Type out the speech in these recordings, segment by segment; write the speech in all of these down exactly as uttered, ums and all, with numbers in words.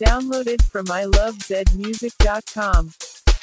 Downloaded from I love zed music dot com.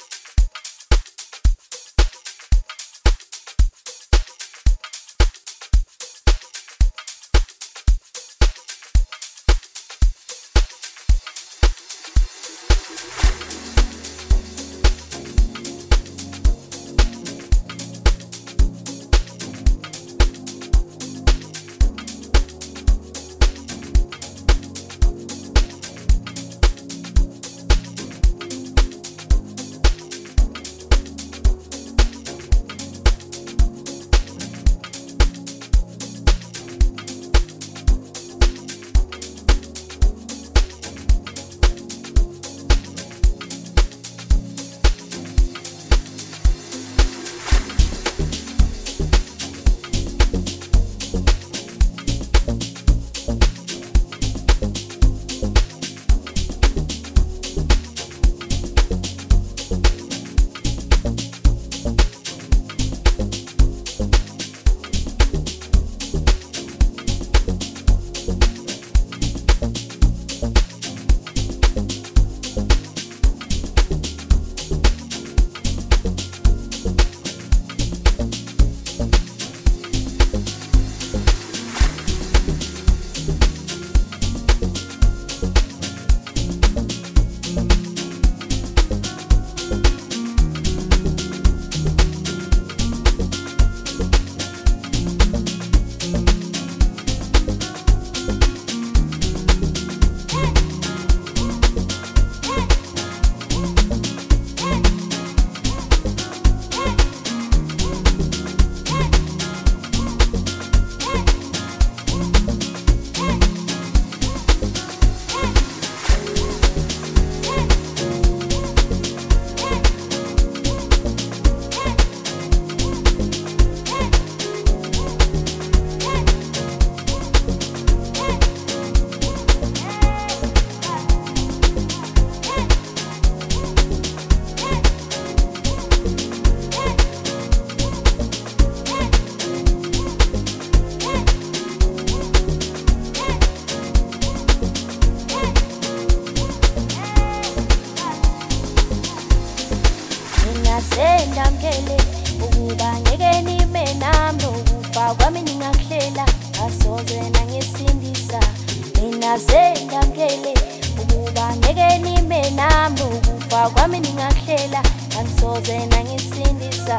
Ndamkele ukuba ngeke nime nami nokufa kwami ningahlela asoze nangisindisa mina sendamkele ukuba ngeke nime nami nokufa kwami ningahlela asoze nangisindisa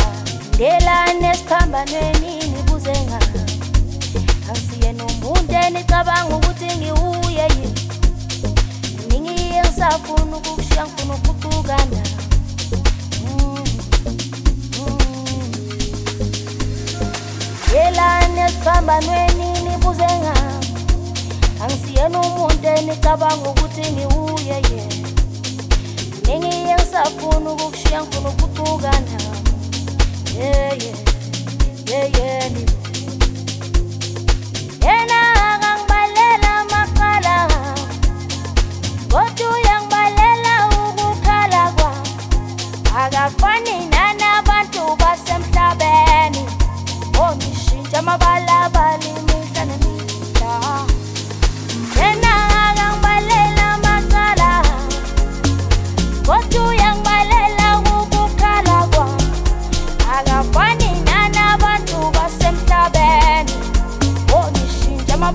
ndela nesiphambanweni nibuze ngami asiye nomuntu enicabanga ukuthi ngiuye yini ningiye ngisafuna ukukushiya ngifuna ukuqhubukana Yelane esiphambanweni nibuze ngami angisiyena umuntu enicabanga ukuthi ngiuye ye ningiye ngisafuna ukukushiya ngifuna ukuqhubukana yeah yeah yeah yeah yena akangibalela amaqala kodwa uyangibalela ukukhala kwami akafani nanabantu basemhlabeni ongishintsha amabalabala imihla nemihla yena akangibalela amaqala kodwa uyangibalela ukukhala kwami akafani nanabantu basemhlabeni ongishintsha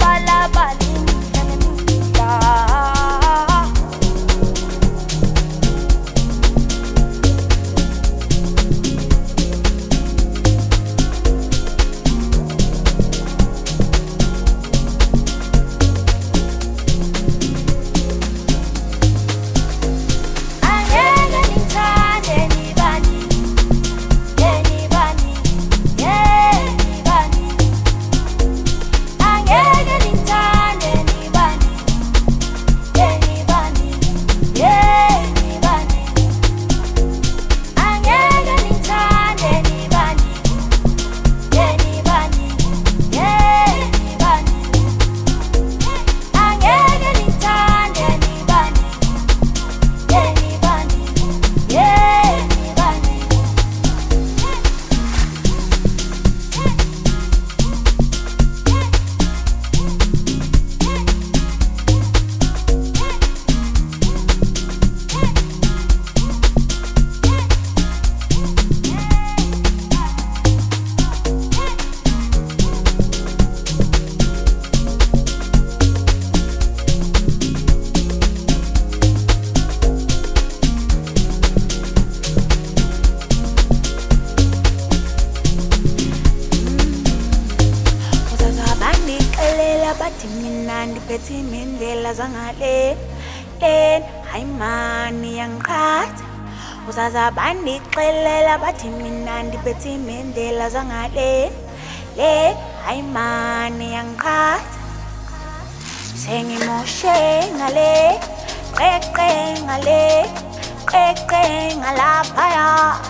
bethi mindlela zangale len hayi mani yangiqhatha uzaza bandixelela bathi mina ndibethi mindlela zangale le hayi mani yangiqhatha sengimoshe ngale qeqe ngale qeqe ngalaphaya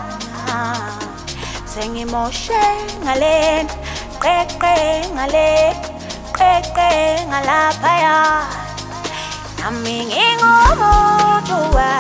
sengimoshe ngale qeqe ngale qeqe ngalaphaya nami ngingumuntu